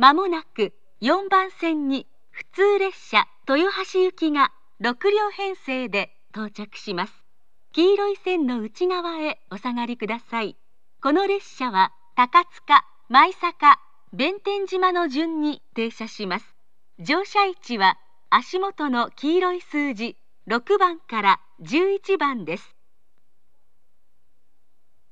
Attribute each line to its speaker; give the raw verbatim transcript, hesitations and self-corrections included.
Speaker 1: まもなくよんばん線に普通列車豊橋行きがろく両編成で到着します。黄色い線の内側へお下がりください。この列車は高塚、舞坂、弁天島の順に停車します。乗車位置は足元の黄色い数字ろくばんからじゅういちばんです。